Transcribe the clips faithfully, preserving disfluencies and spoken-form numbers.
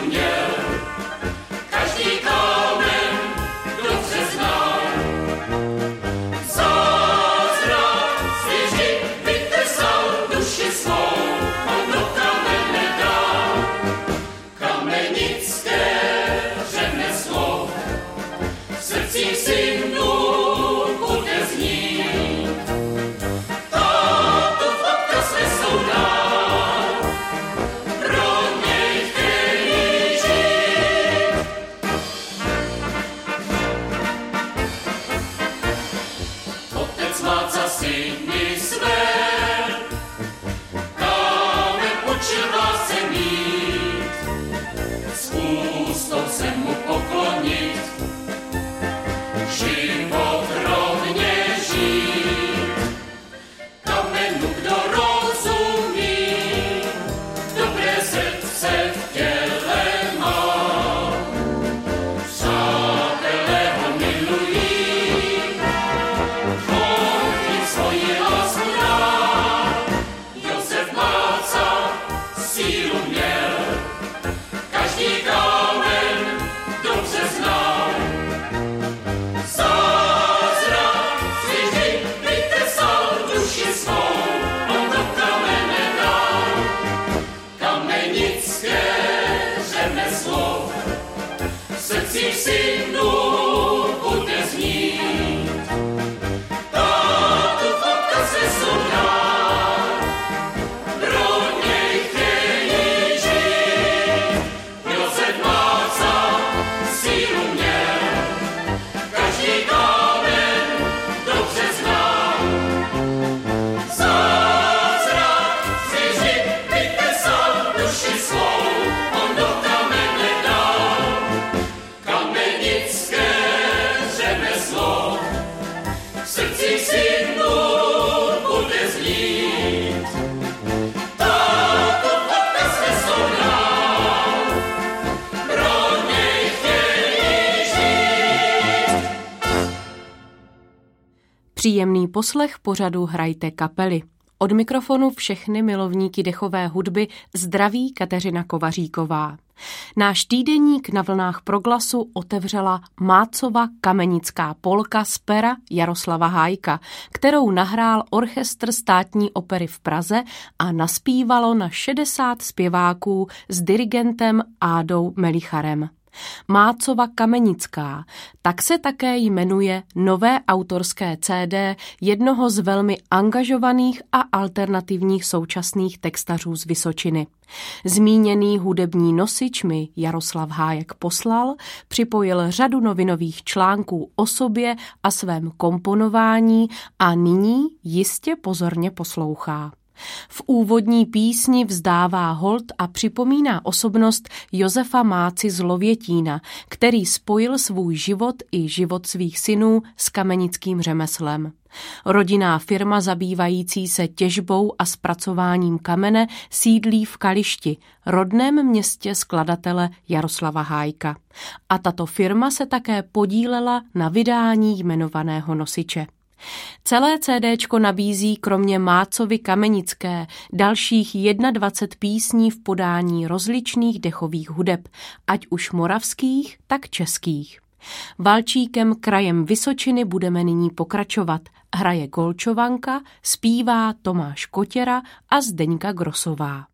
Příjemný poslech pořadu Hrajte kapely. Od mikrofonu všechny milovníky dechové hudby zdraví Kateřina Kovaříková. Náš týdeník na vlnách Proglasu otevřela Mácova kamenická polka z pera Jaroslava Hájka, kterou nahrál orchestr Státní opery v Praze a naspívalo na šedesát zpěváků s dirigentem Ádou Melicharem. Mácova kamenická, tak se také jmenuje nové autorské cé dé jednoho z velmi angažovaných a alternativních současných textařů z Vysočiny. Zmíněný hudební nosič mi Jaroslav Hájek poslal, připojil řadu novinových článků o sobě a svém komponování a nyní jistě pozorně poslouchá. V úvodní písni vzdává hold a připomíná osobnost Josefa Máci z Lovětína, který spojil svůj život i život svých synů s kamenickým řemeslem. Rodinná firma zabývající se těžbou a zpracováním kamene sídlí v Kališti, rodném městě skladatele Jaroslava Hájka. A tato firma se také podílela na vydání jmenovaného nosiče. Celé cédéčko nabízí kromě Mácovy kamenické dalších dvacet jedna písní v podání rozličných dechových hudeb, ať už moravských, tak českých. Valčíkem krajem Vysočiny budeme nyní pokračovat. Hraje Golčovanka, zpívá Tomáš Kotěra a Zdeňka Grosová.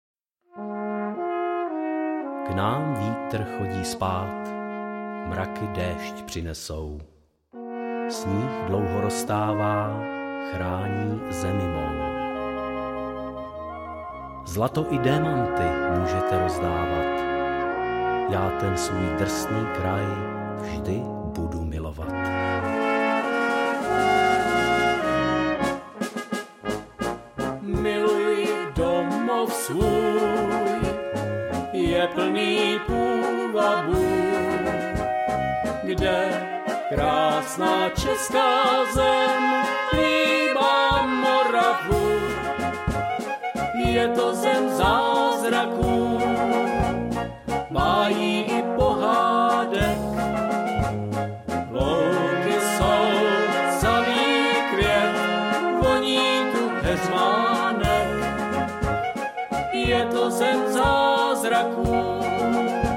K nám vítr chodí spát, mraky déšť přinesou. Sníh dlouho roztává, chrání zemi mou. Zlato i démanty můžete rozdávat. Já ten svůj drsný kraj vždy budu milovat. Miluji domov svůj, je plný půvabů, kde krásná česká zem líbá Moravu. Je to zem zázraků, bájí i pohádek. Louky jsou samý květ, voní tu heřmánek. Je to zem zázraků,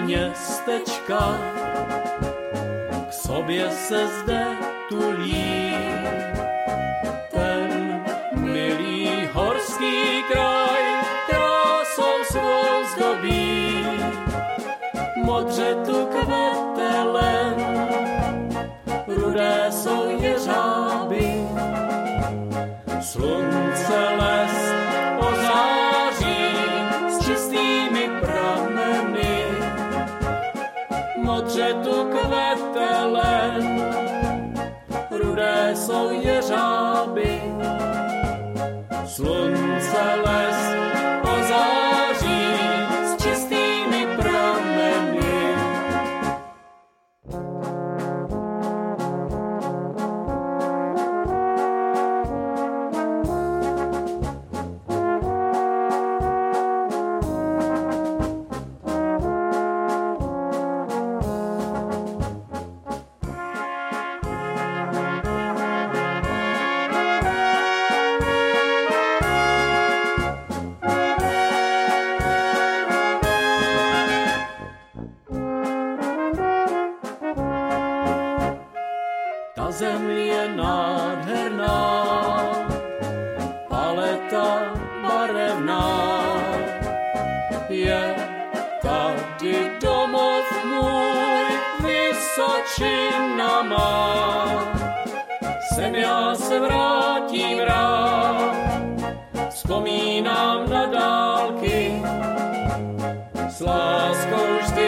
městečka, k sobě se zde tulí. Ten milý horský kraj krásou svou zdobí. Modře tu kvete len, rudé jsou jeřáby. Slunce les ozáří s čistými prameny. Modře tu kvete len, rudé jsou jeřáby. Slunce les ozáří s čistými prameny. Zem je nádherná, paleta barevná. Je tady domov můj, Vysočina má. Sem já se vrátím rád, vzpomínám na dálky. S láskou vždy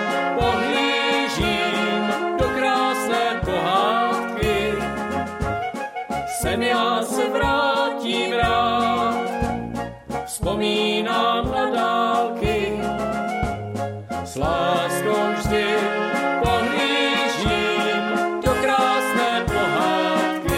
pohlížím do krásné pohádky. Sem já se vrátím rád, vzpomínám na dálky. S láskou vždy pohlížím do krásné pohádky.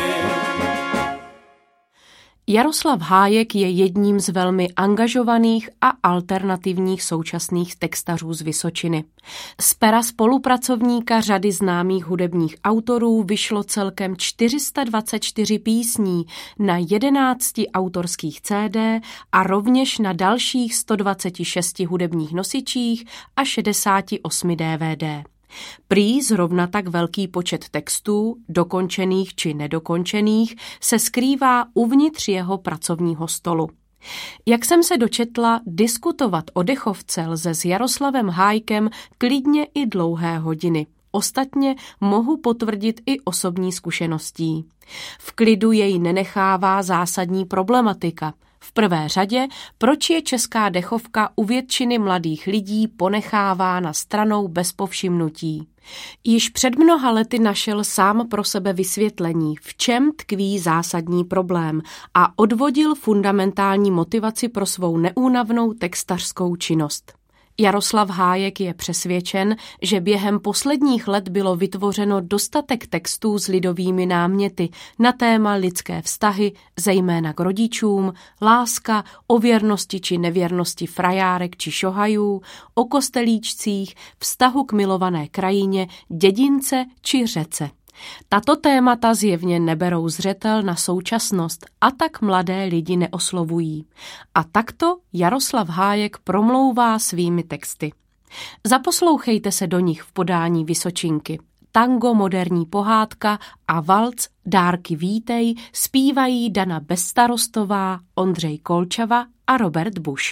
Jaroslav Hájek je jedním z velmi angažovaných a alternativních současných textařů z Vysočiny. Z pera spolupracovníka řady známých hudebních autorů vyšlo celkem čtyři sta dvacet čtyři písní na jedenácti autorských C D a rovněž na dalších sto dvacet šest hudebních nosičích a šedesáti osmi D V D. Prý zrovna tak velký počet textů, dokončených či nedokončených, se skrývá uvnitř jeho pracovního stolu. Jak jsem se dočetla, diskutovat o dechovce lze s Jaroslavem Hájkem klidně i dlouhé hodiny. Ostatně mohu potvrdit i osobní zkušeností. V klidu jej nenechává zásadní problematika. V prvé řadě, proč je česká dechovka u většiny mladých lidí ponechávána stranou bez povšimnutí. Již před mnoha lety našel sám pro sebe vysvětlení, v čem tkví zásadní problém a odvodil fundamentální motivaci pro svou neúnavnou textařskou činnost. Jaroslav Hájek je přesvědčen, že během posledních let bylo vytvořeno dostatek textů s lidovými náměty na téma lidské vztahy, zejména k rodičům, láska, o věrnosti či nevěrnosti frajárek či šohajů, o kostelíčcích, vztahu k milované krajině, dědince či řece. Tato témata zjevně neberou zřetel na současnost a tak mladé lidi neoslovují. A takto Jaroslav Hájek promlouvá svými texty. Zaposlouchejte se do nich v podání Vysočinky. Tango, moderní pohádka a valc Dárky vítej zpívají Dana Bezstarostová, Ondřej Kolčava a Robert Bush.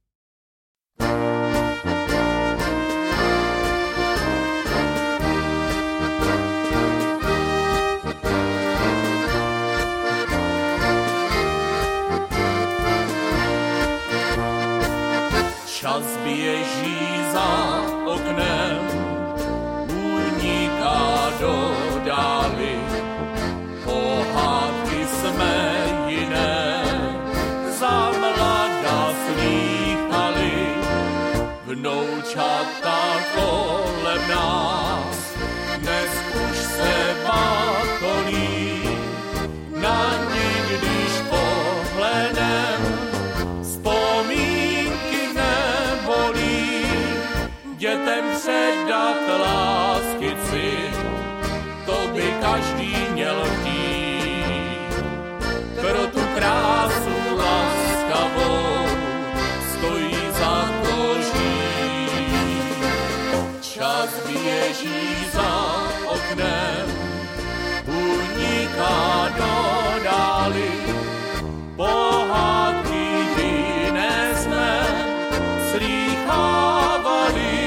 Čas běží za oknem, uniká do dály. Pohádky jsme jiné, za mlada slýchali. Vnoučata kolem nás, dnes už se bátolí. Na ní, když pohledem, dětem předat láskyci, to by každý měl chtít. Pro tu krásu laskavou stojí za to žít. čas běží za oknem, uniká do dály, pohádky jiné jsme slýchávali.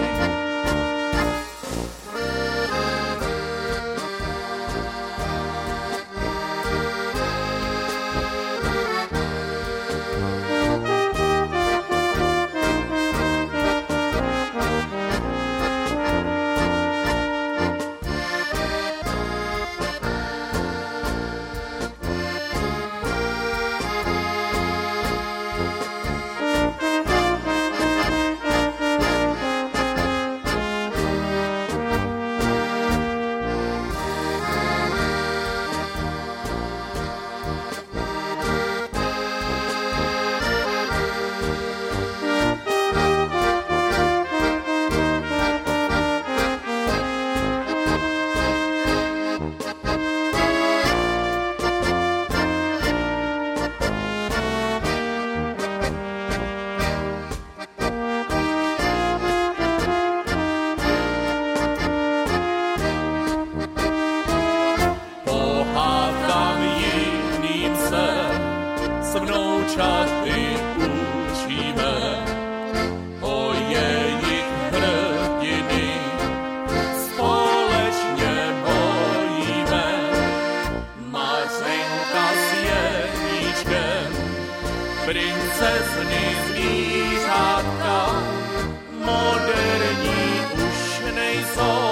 Princezny zvířátka, moderní už nejsou,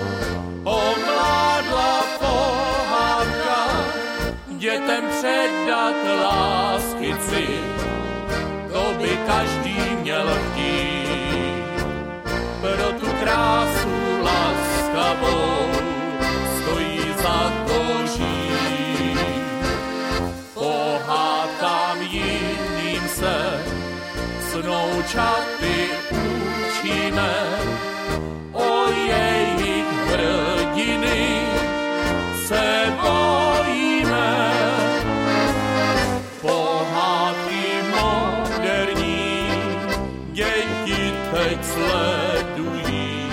omládla pohádka, dětem předat lásky cit, to by každý měl chtít. Pro tu krásu laskavou stojí za to žít. Pohádkám jiným se snoučaty učíme, o jejich hrdiny se bojíme. Pohádky moderní děti teď sledují,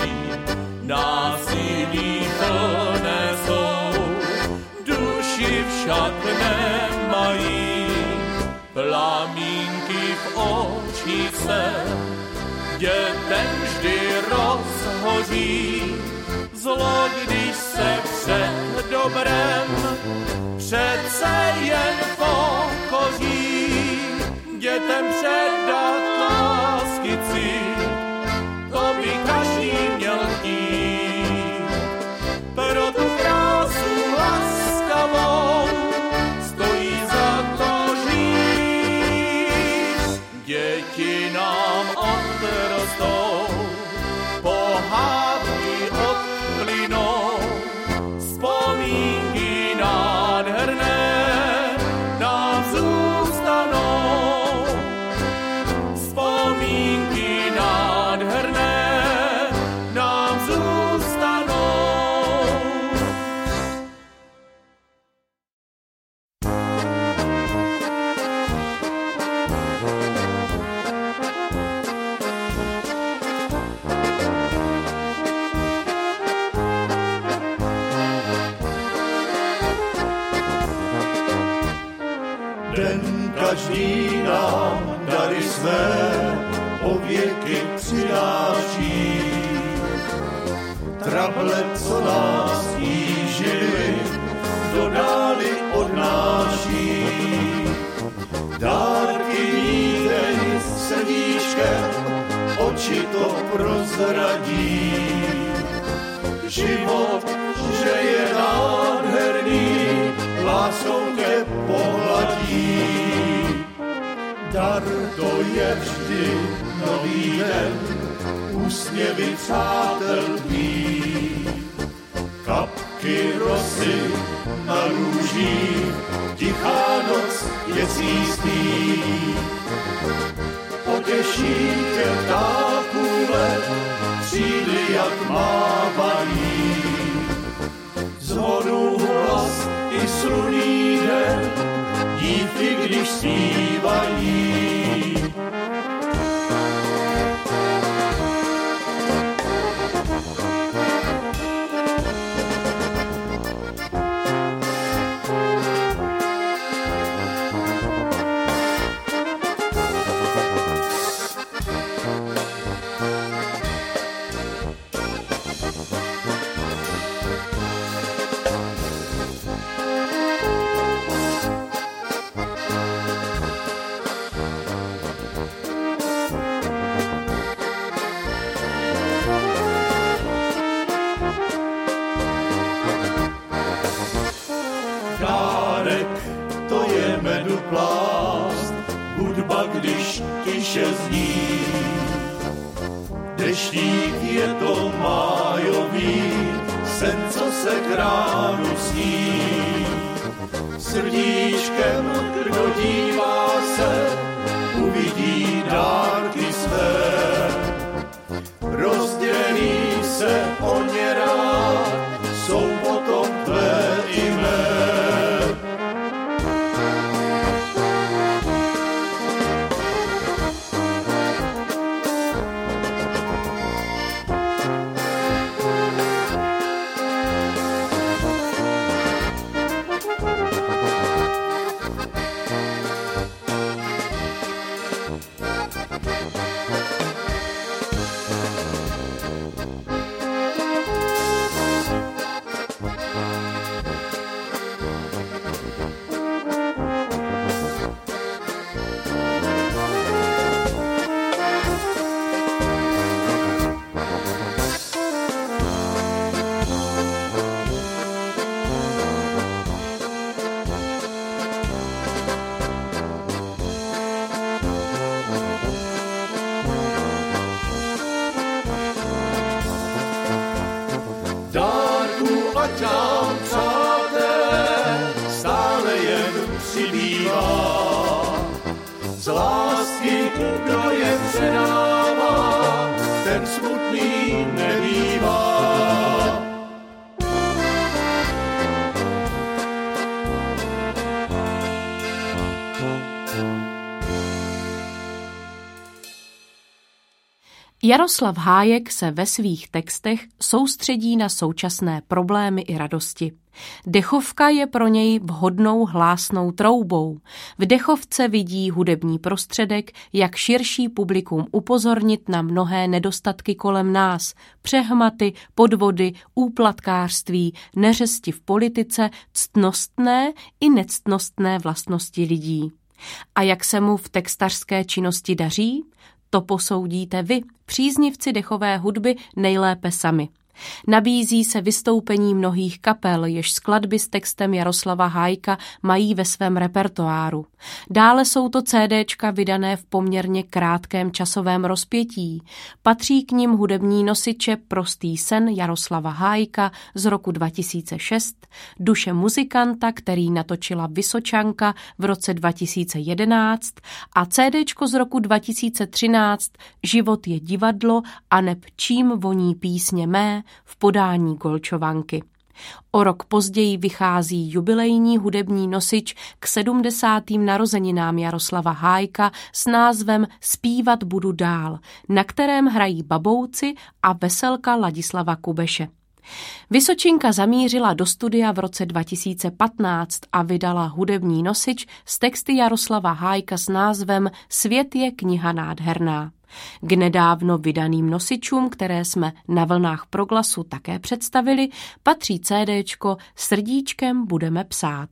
násilí plné jsou, duši však nemají, plamínky v očích se dětem vždy rozhoří. Zlo, když se před dobrem přece jen pokoří, dětem předat lásky cít, to by každý měl chtít. Pro tu krásu laskavou stojí za to žít. Děti nám odrostou, pohádky odplynou, vzpomínky nádherné nám zůstanou. Vzpomínky nádherné nám zůstanou. Den každý nám dary své pověky přináší. Trable, co nás tížily, do dály odnáší. Dárky vítej srdíčkem, oči to prozradí. Život, že je nádherný, láskou tě pohladí. Dar to je vždy nový den, úsměvy přátel tvých. Kapky rosy na růžích, tichá noc dětí spí. Potěší tě ptáků let, křídly jak mávají. Zvonou hlas i sluný den, dívky, když zpívají. tiše zní. Deštík je to májový, sen, co se k ránu sní. Srdíčkem, kdo dívá se, uvidí dárky své. Rozdělí se o ně rád, jsou potom tvé i mé. Ať nám, přátelé, stále jen přibývá. Z lásky, kdo je předává, ten smutný nebývá. Jaroslav Hájek se ve svých textech soustředí na současné problémy i radosti. Dechovka je pro něj vhodnou hlásnou troubou. V dechovce vidí hudební prostředek, jak širší publikum upozornit na mnohé nedostatky kolem nás, přehmaty, podvody, úplatkářství, neřesti v politice, ctnostné i nectnostné vlastnosti lidí. A jak se mu v textařské činnosti daří? To posoudíte vy, příznivci dechové hudby, nejlépe sami. Nabízí se vystoupení mnohých kapel, jež skladby s textem Jaroslava Hájka mají ve svém repertoáru. Dále jsou to CDčka vydané v poměrně krátkém časovém rozpětí. Patří k nim hudební nosiče Prostý sen Jaroslava Hájka z roku dva tisíce šest, Duše muzikanta, který natočila Vysočanka v roce dva tisíce jedenáct a CDčko z roku dva tisíce třináct Život je divadlo aneb Čím voní písně mé v podání Golčovanky. O rok později vychází jubilejní hudební nosič k sedmdesátým narozeninám Jaroslava Hájka s názvem Zpívat budu dál, na kterém hrají babouci a veselka Ladislava Kubeše. Vysočinka zamířila do studia v roce dva tisíce patnáct a vydala hudební nosič s texty Jaroslava Hájka s názvem Svět je kniha nádherná. K nedávno vydaným nosičům, které jsme na vlnách Proglasu také představili, patří CDčko Srdíčkem budeme psát.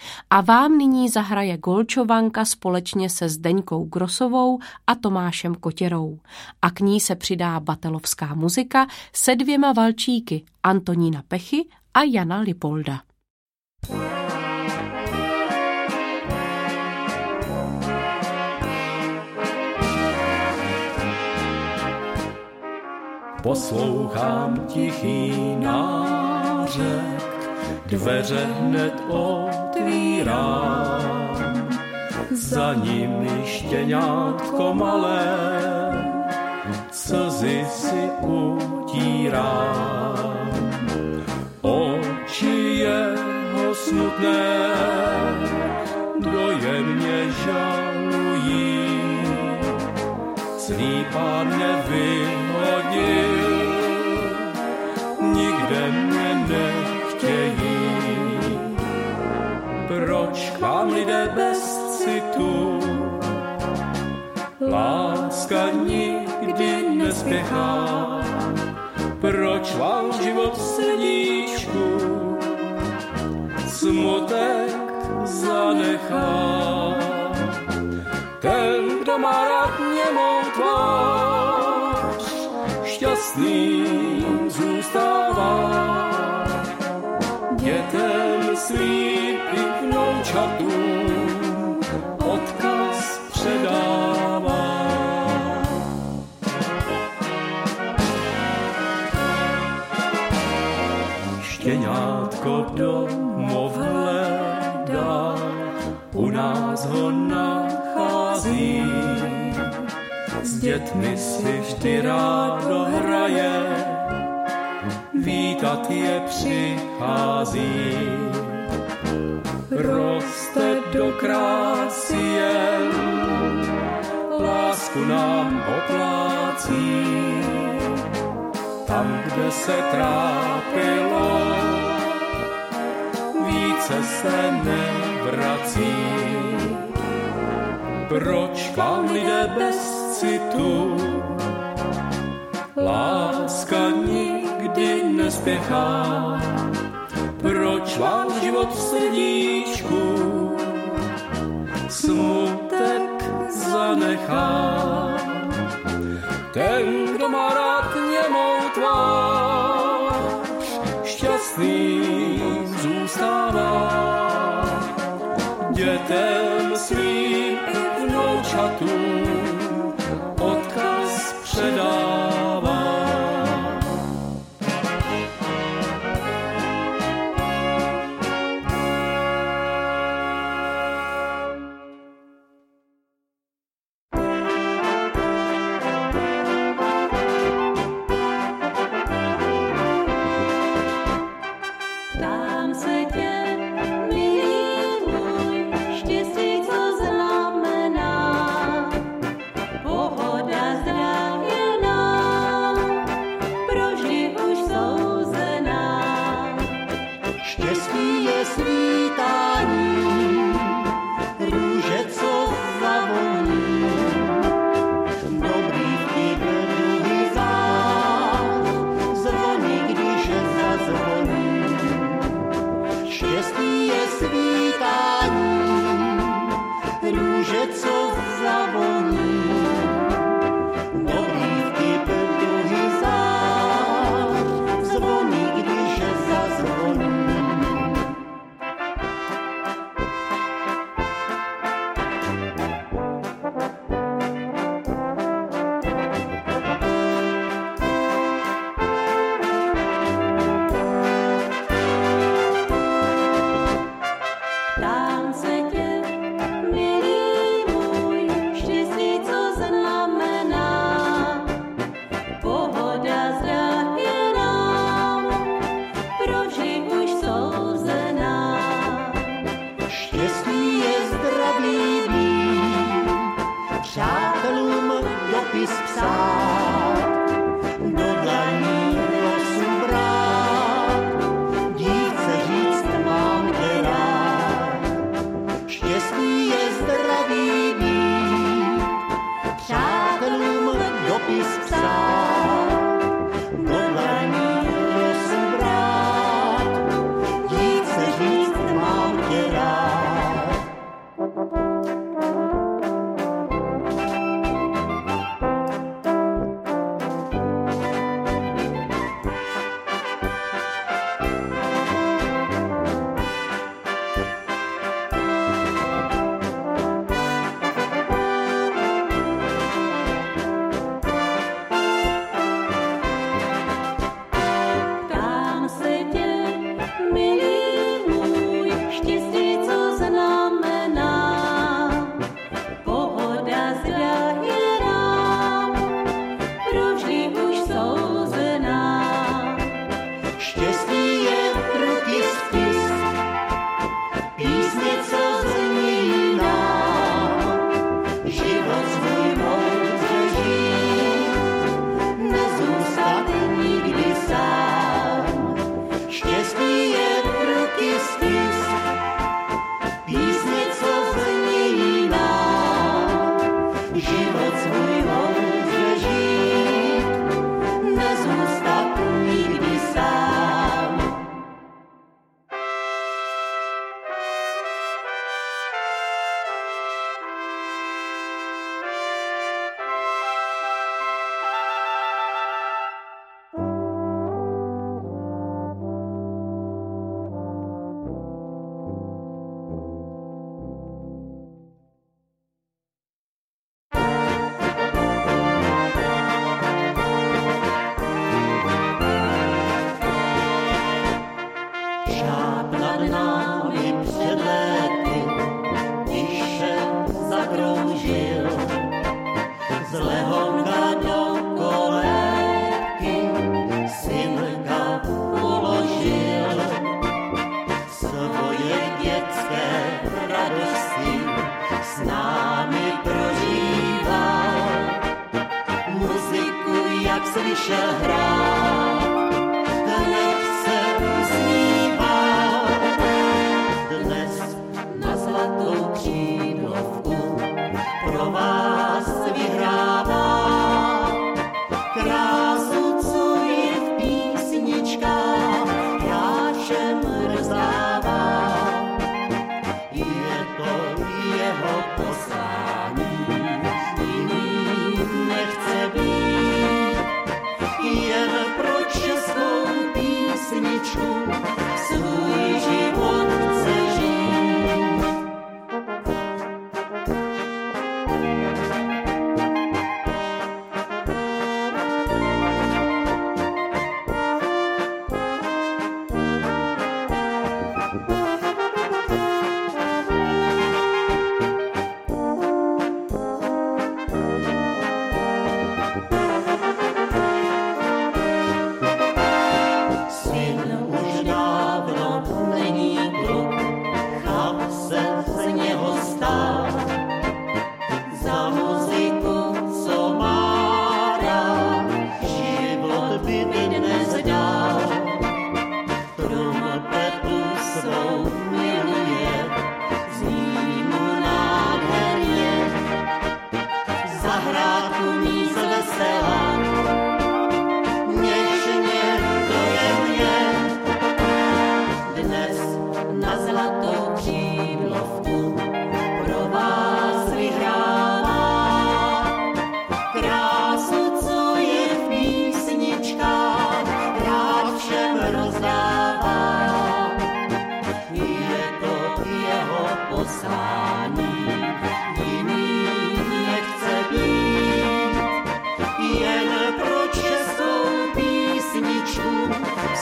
A vám nyní zahraje Golčovanka společně se Zdeňkou Grosovou a Tomášem Kotěrou. A k ní se přidá batelovská muzika se dvěma valčíky Antonína Pechy a Jana Lipolda. Poslouchám tichý nářek, dveře hned otvírám, za nimi štěňátko malé, slzy si utírám. Oči jeho smutné dojemně žalují, zlý pán mě vyhodil, nikde mě nechtějí. Proč k vám lidé bez citu? Láska nikdy nespěchá. Proč vám život v srdíčku smutek zanechá? Ten, kdo má rád němou tvář, šťastným zůstává. Dětem svým i vnoučatům odkaz předává. štěňátko domov hledá, u nás ho nachází. S dětmi si vždy rádo hraje, vítat je přichází. Roste do krásy jen, lásku nám oplácí. Tam, kde se trápilo, více se nevrací. Proč k vám lidé bez citu, láska nikdy nespěchá? Proč vám život v srdíčku smutek zanechá? Ten, kdo má rád němou tvář, šťastný zůstává. Dětem svým i vnoučatům odkaz předává.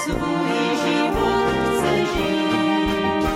svůj život chce žít.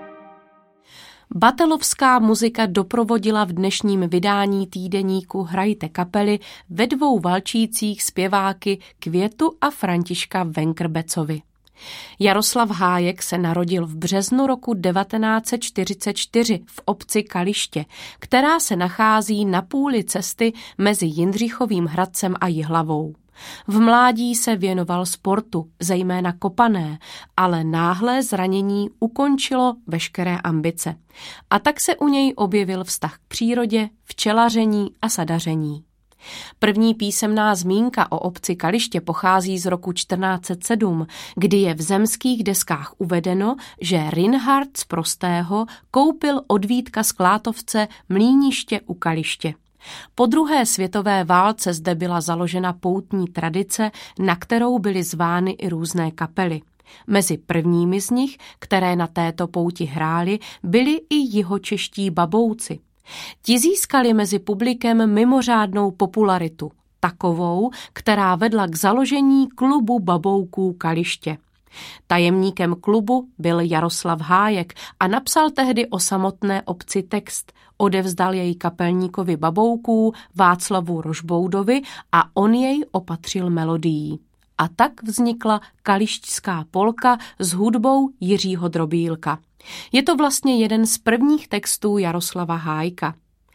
Batelovská muzika doprovodila v dnešním vydání týdeníku Hrajte kapely ve dvou valčících zpěváky Květu a Františka Venkrbecovi. Jaroslav Hájek se narodil v březnu roku devatenáct set čtyřicet čtyři v obci Kaliště, která se nachází na půli cesty mezi Jindřichovým Hradcem a Jihlavou. V mládí se věnoval sportu, zejména kopané, ale náhlé zranění ukončilo veškeré ambice. A tak se u něj objevil vztah k přírodě, včelaření a sadaření. První písemná zmínka o obci Kaliště pochází z roku čtrnáct set sedm, kdy je v zemských deskách uvedeno, že Reinhard z Prostého koupil od Vítka z Klátovce mlýniště u Kaliště. Po druhé světové válce zde byla založena poutní tradice, na kterou byly zvány i různé kapely. Mezi prvními z nich, které na této pouti hráli, byli i jihočeští babouci. Ti získali mezi publikem mimořádnou popularitu, takovou, která vedla k založení klubu babouků Kaliště. Tajemníkem klubu byl Jaroslav Hájek a napsal tehdy o samotné obci text. Odevzdal jej kapelníkovi babouků Václavu Rožboudovi a on jej opatřil melodií. A tak vznikla kališťská polka s hudbou Jiřího Drobílka. Je to vlastně jeden z prvních textů Jaroslava Hájka.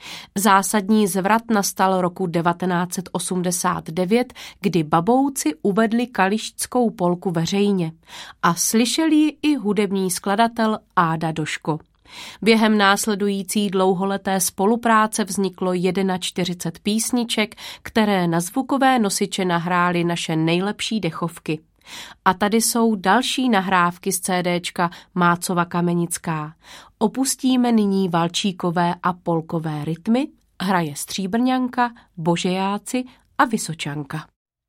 Zásadní zvrat nastal roku devatenáct set osmdesát devět, kdy babouci uvedli kališťskou polku veřejně a slyšel ji i hudební skladatel Áda Doško. Během následující dlouholeté spolupráce vzniklo čtyřicet jedna písniček, které na zvukové nosiče nahrály naše nejlepší dechovky. A tady jsou další nahrávky z CDčka Mácova Kamenická. Opustíme nyní valčíkové a polkové rytmy, hraje Stříbrňanka, Božejáci a Vysočanka.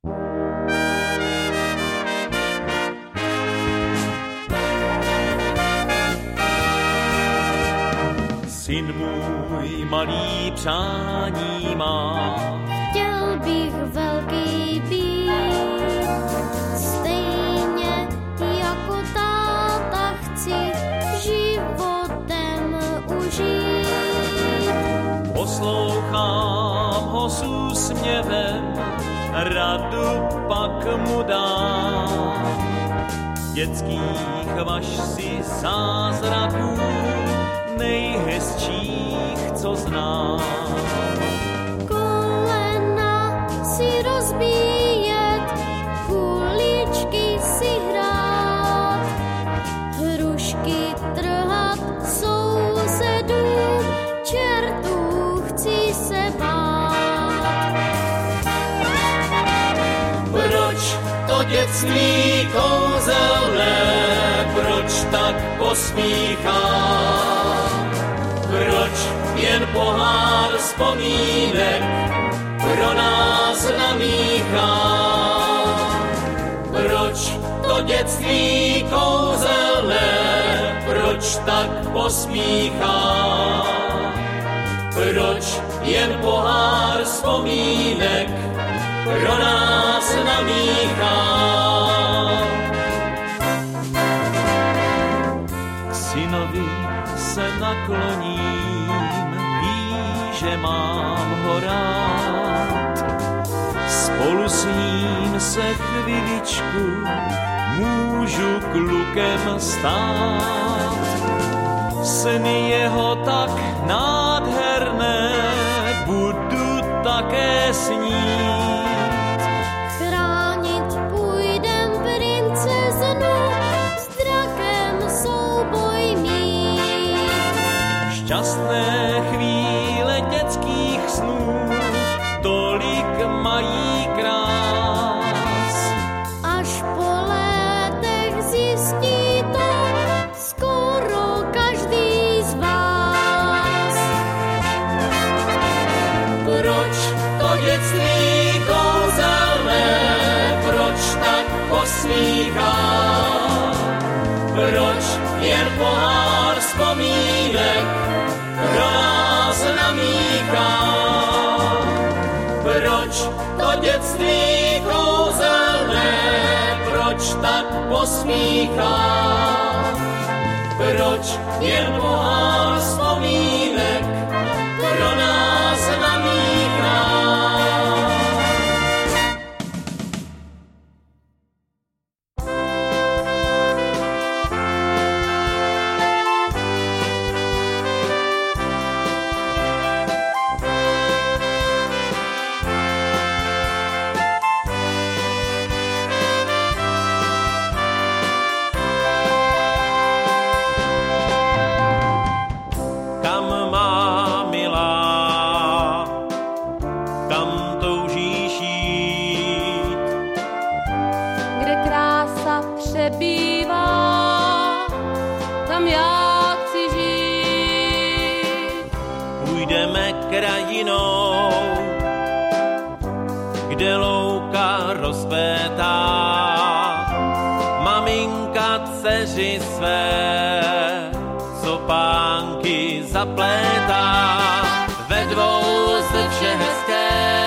Syn můj malý přání má, chtěl bych velký být, stejně jako táta chci životem užít. poslouchám ho s úsměvem, radu pak mu dám. Dětských vaš si zázraků, nejhezčích, co znám. Kolena si rozbíjet, kuličky si hrát, hrušky trhat sousedů, čertů chci se bát. Proč to dětství kouzelné, proč tak posmíchá? Proč jen pohár vzpomínek pro nás namíchá? Proč to dětství kouzelné, proč tak posmíchá? Proč jen pohár vzpomínek pro nás namíchá? K synovi se nakloním, ví, že mám ho rád. Spolu s ním se chviličku můžu klukem stát. Sny jeho tak nádherné budu také snít. Chránit půjdem princeznu, s drakem souboj mít. Šťastné chvíle dětských snů tolik mají krás. Až po létech zjistí to skoro každý z vás. Proč to dětství kouzelné, proč tak posmíchá? Proč jen pohár vzpomínek pro nás namíchá? Proč to dětství kouzelné, proč tak posmíchá? Proč jen pohár vzpomínek pro nás namíchá? Kde louka rozkvétá, maminka dceři své sopánky zaplétá. Ve dvou se vše hezké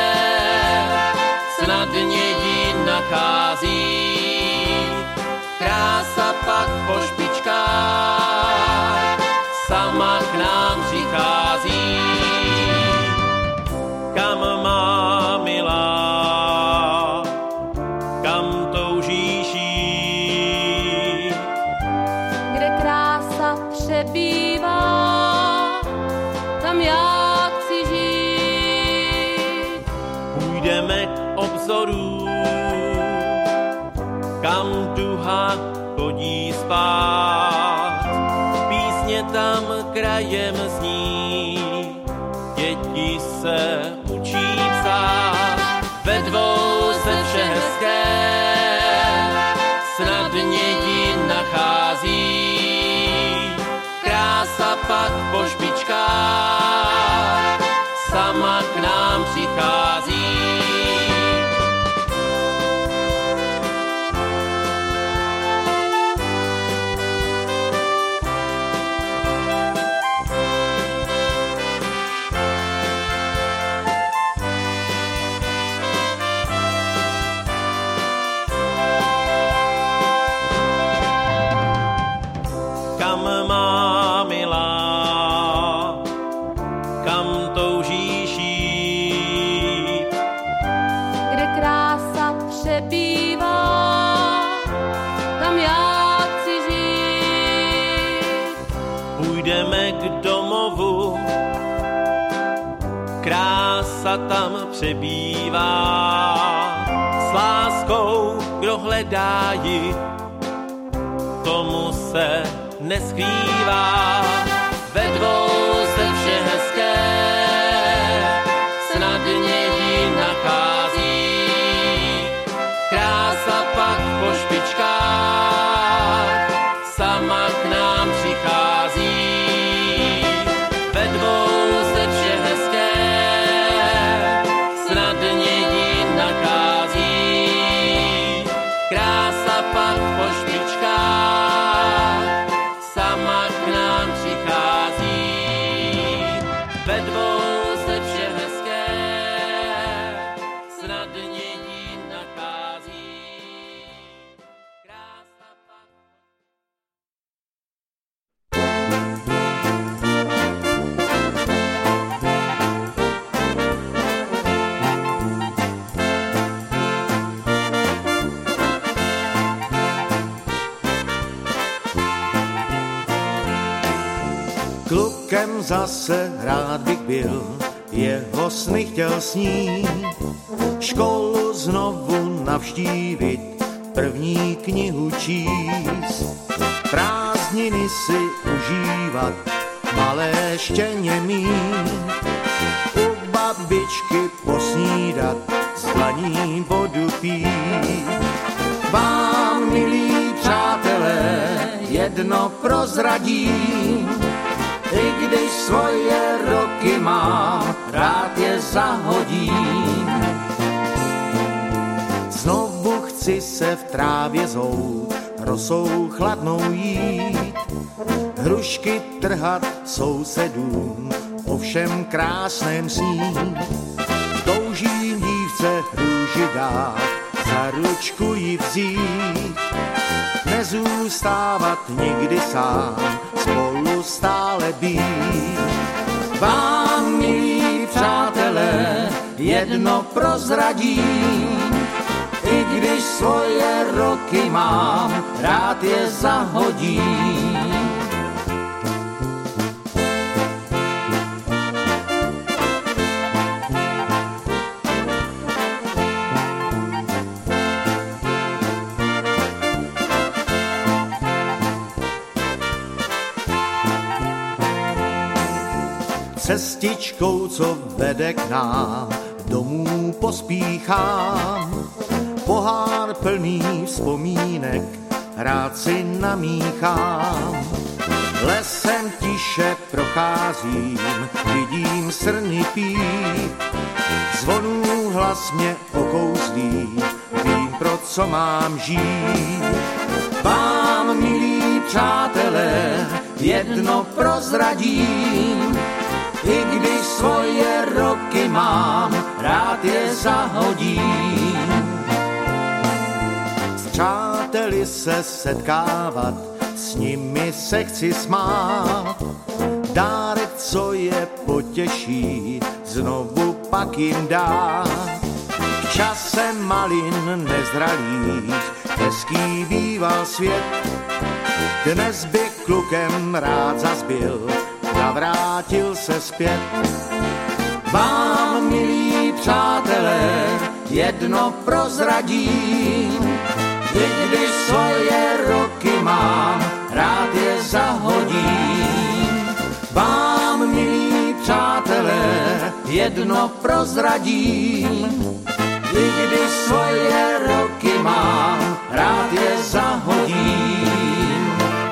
snadně jít nachází, krása pak po špičkách sama k nám přichází. Kam má milá, kam toužíš jít? Kde krása přebývá, tam já chci žít. Půjdeme k obzoru, kam duha chodí spát. Písně tam krajem zní, děti se učí psát. Ve dvou se vše hezké snadně ji nachází, krása pak po špičkách sama k nám přichází. Krása tam přebývá, s láskou, kdo hledá ji, tomu se neskrývá. Ve dvou se vše hezké snadně ji nachází, krása pak po špičkách sama k nám přichází. Ve dvou se vše hezké snadně ji nachází, krása pak po špičkách sama k nám přichází. Ve dvou se vše hezké snadně ji nachází, krása pak... Klukem zase rád bych byl, jeho sny chtěl snít, školu znovu navštívit, první knihu číst, prázdniny si užívat, malé štěně mít, u babičky posnídat, s dlaní vodu pít. Vám, milí přátelé, jedno prozradím, i když svoje roky mám, rád je zahodím. Znovu chci se v trávě zout, rosou chladnou jít, hrušky trhat sousedům, o všem krásném snít. Toužím dívce růži dát, za ručku ji vzít, nezůstávat nikdy sám, spolu stále být. Vám, milí přátelé, jedno prozradím, i když svoje roky mám, rád je zahodím. Cestičkou, co vede k nám, domů pospíchám. Pohár plný vzpomínek, rád si namíchám. Lesem tiše procházím, vidím srny pít. Zvonů hlas mě okouzlí, vím, pro co mám žít. Vám, milí přátelé, jedno prozradím, i když svoje roky mám, rád je zahodím. S přáteli se setkávat, s nimi se chci smát. Dárek, co je potěší, znovu pak jim dát. Časem malin nezralých, hezký býval svět. Dnes by klukem rád zazbyl, navrátil se zpět. Vám, milí přátelé, jedno prozradím, i když svoje roky mám, rád je zahodím. Vám, milí přátelé, jedno prozradím, i když svoje roky mám, rád je zahodím.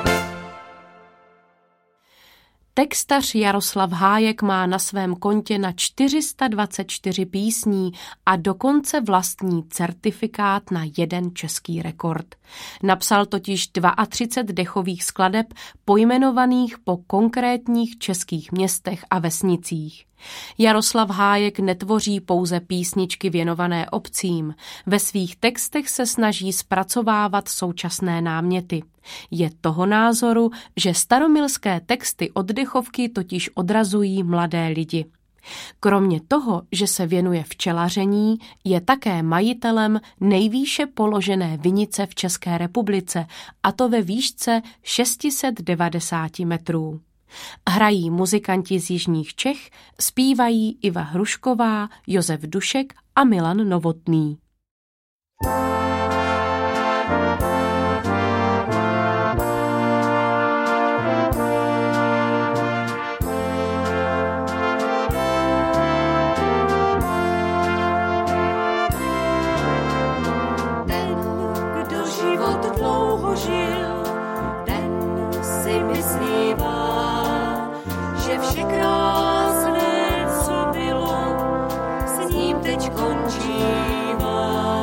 Textař Jaroslav Hájek má na svém kontě na čtyři sta dvacet čtyři písní a dokonce vlastní certifikát na jeden český rekord. Napsal totiž třicet dva dechových skladeb pojmenovaných po konkrétních českých městech a vesnicích. Jaroslav Hájek netvoří pouze písničky věnované obcím. Ve svých textech se snaží zpracovávat současné náměty. Je toho názoru, že staromilské texty od dechovky totiž odrazují mladé lidi. Kromě toho, že se věnuje včelaření, je také majitelem nejvýše položené vinice v České republice, a to ve výšce šest set devadesát metrů. Hrají muzikanti z jižních Čech, zpívají Iva Hrušková, Josef Dušek a Milan Novotný. Ten, kdo život dlouho žil, ten si myslívá, že vše krásné, co bylo, s ním teď končívá.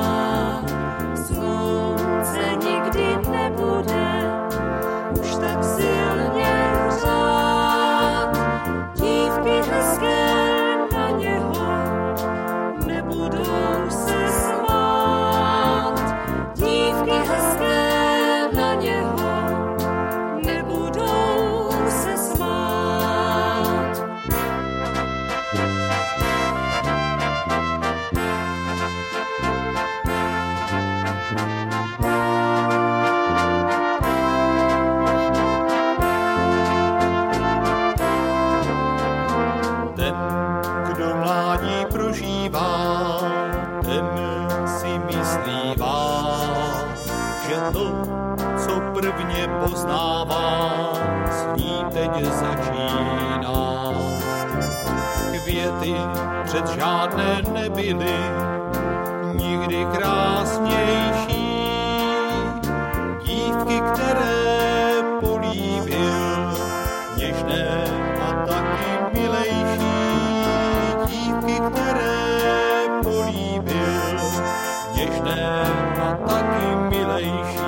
Slunce nikdy nebude už tak silně hřát. Dívky hezké na něho nebudou se smát. Dívky hezké na něho nebudou se smát. Ten, kdo mládí prožívá, ten si myslívá, že to, co prvně poznává, s ním teď začíná. Květy před žádné nebyly nikdy krásnější. Dívky, které políbil, něžné a taky milejší. Dívky, které políbil, něžné a taky milejší.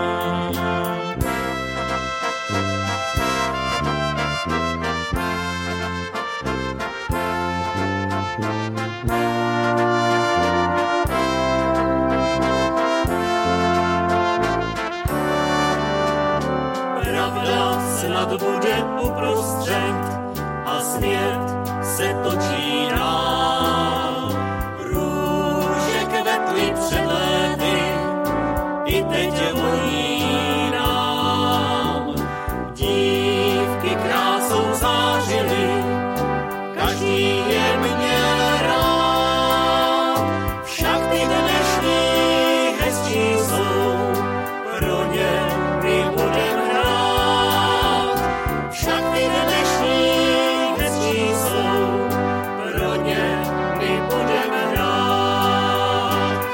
snad bude uprostřed a svět se točí dál. Růže kvetly před léty, i teď voní nám. Dívky krásou zářily, každý je měl rád. Však ty dnešní hezčí jsou, pro ně my budem hrát. Však ty dnešní hezčí jsou, pro ně my budem hrát.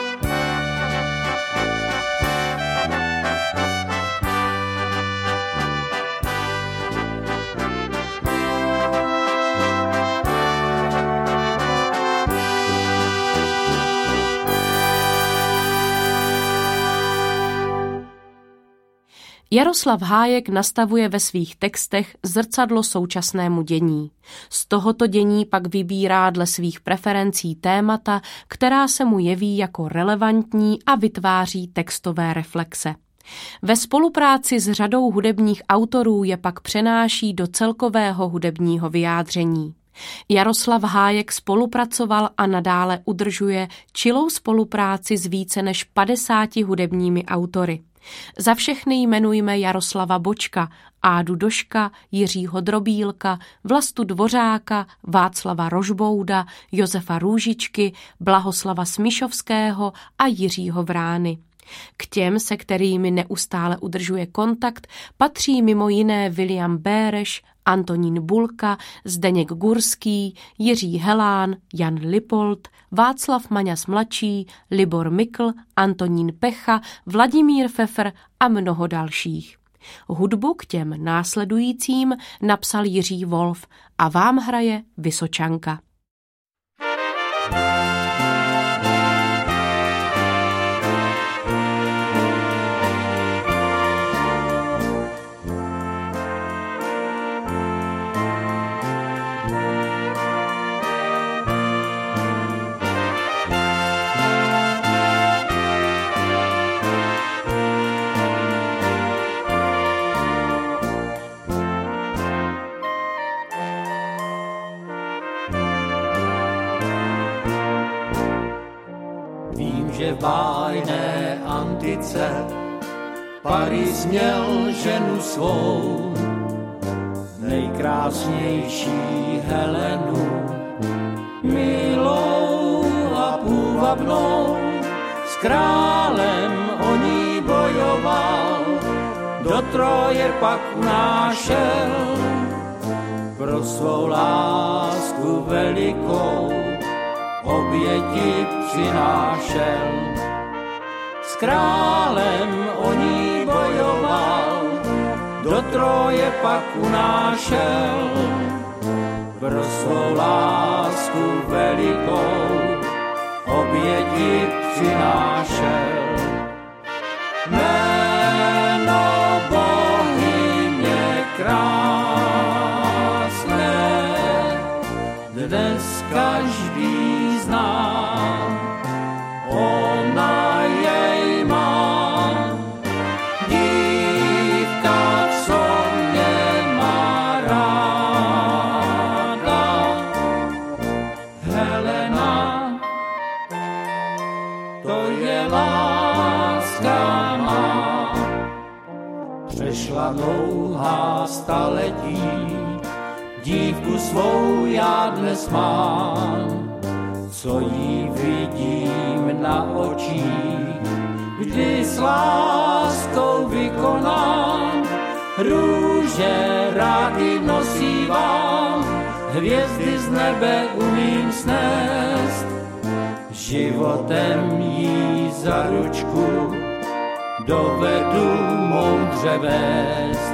Jaroslav Hájek nastavuje ve svých textech zrcadlo současnému dění. Z tohoto dění pak vybírá dle svých preferencí témata, která se mu jeví jako relevantní a vytváří textové reflexe. Ve spolupráci s řadou hudebních autorů je pak přenáší do celkového hudebního vyjádření. Jaroslav Hájek spolupracoval a nadále udržuje čilou spolupráci s více než padesáti hudebními autory. Za všechny jmenujme Jaroslava Bočka, Ádu Doška, Jiřího Drobílka, Vlastu Dvořáka, Václava Rožbouda, Josefa Růžičky, Blahoslava Smišovského a Jiřího Vrány. K těm, se kterými neustále udržuje kontakt, patří mimo jiné William Béreš, Antonín Bulka, Zdeněk Gurský, Jiří Helán, Jan Lipold, Václav Maňas mladší, Libor Mikl, Antonín Pecha, Vladimír Pfeffer a mnoho dalších. Hudbu k těm následujícím napsal Jiří Wolf a vám hraje Vysočanka. Že v bájné antice Paris měl ženu svou, nejkrásnější Helenu, milou a půvabnou. S králem o ní bojoval, do Troje pak unášel, pro svou lásku velikou oběti přinášel. S králem o ní bojoval, do Troje pak unášel, pro svou lásku velikou oběti přinášel. Jméno bohyně krásné dnes každý zná, ona jej má, dívka, co mě má ráda. Helena, to je láska má, přešla dlouhá staletí, dívku svou já dnes mám, co jí vidím na očích, kdy s láskou vykonám, růže rády nosívám, hvězdy z nebe umím snést, životem jí za ručku dovedu moudře vést.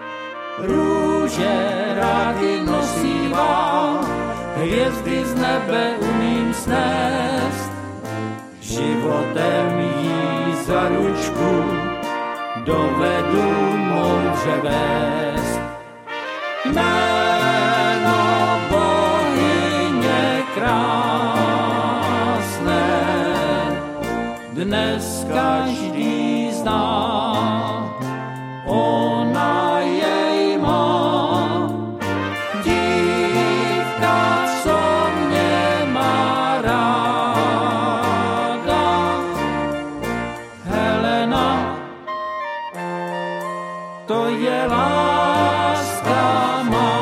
Růže rády nosívám, hvězdy z nebe umím snést, životem jí za ručku dovedu moudře vést. Jméno bohyně krásné dnes každý zná, ona jej má. to je láska má.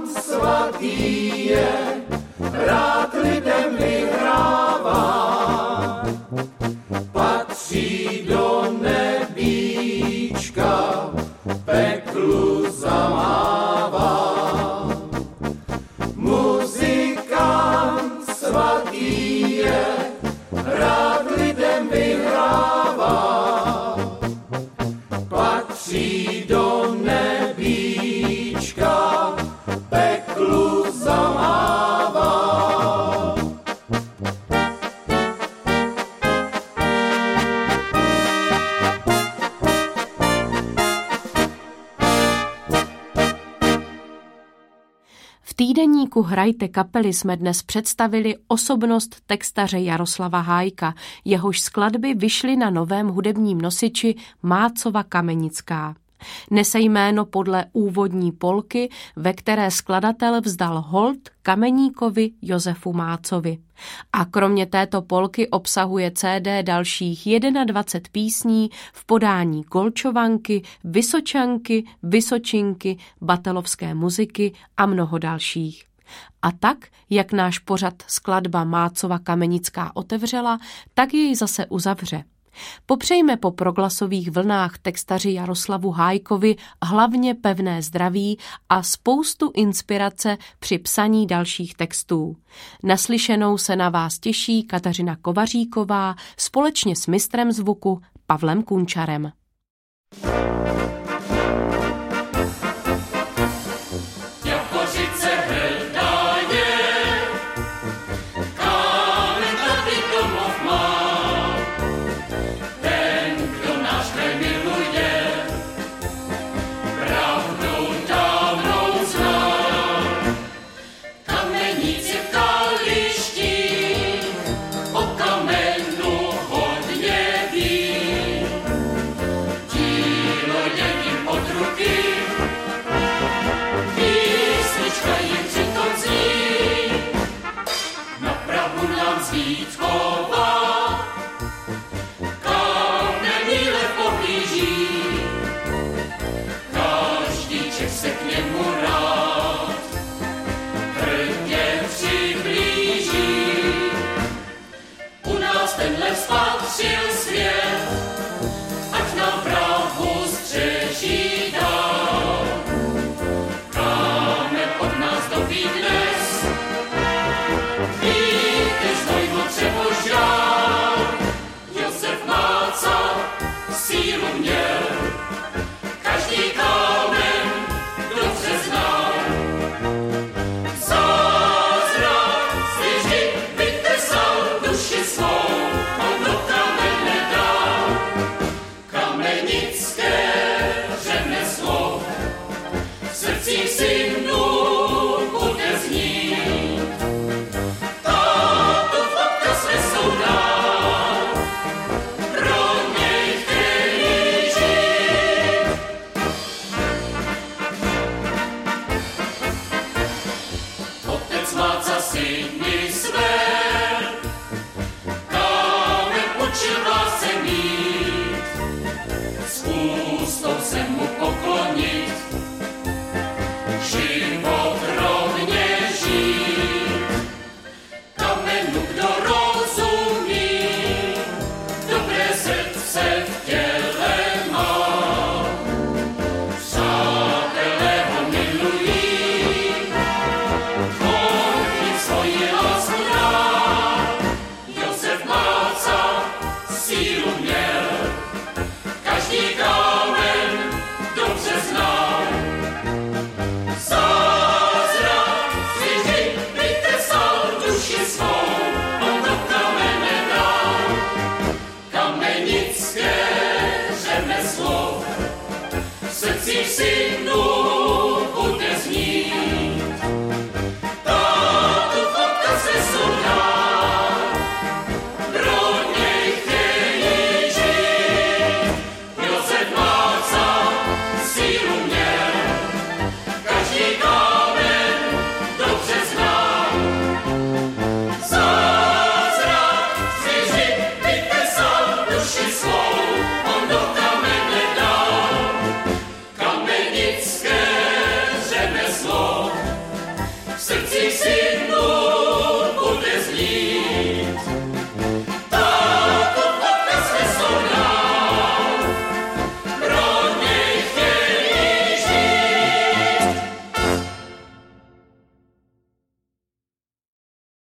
rád lidem vyhrává. je, rád lidem vyhrává, patří do nebíčka, peklu zamává. V týdeníku Hrajte kapely jsme dnes představili osobnost textaře Jaroslava Hájka, jehož skladby vyšly na novém hudebním nosiči Mácova Kamenická. Nese jméno podle úvodní polky, ve které skladatel vzdal hold kameníkovi Josefu Mácovi. A kromě této polky obsahuje C D dalších dvacet jedna písní v podání Golčovanky, Vysočanky, Vysočinky, batelovské muziky a mnoho dalších. A tak, jak náš pořad skladba Mácova Kamenická otevřela, tak jej zase uzavře. Popřejme po proglasových vlnách textaři Jaroslavu Hájkovi hlavně pevné zdraví a spoustu inspirace při psaní dalších textů. Naslyšenou se na vás těší Kateřina Kovaříková společně s mistrem zvuku Pavlem Kunčarem. Se k němu rád hrdě přiblíží. U nás tenhle spatřil svět,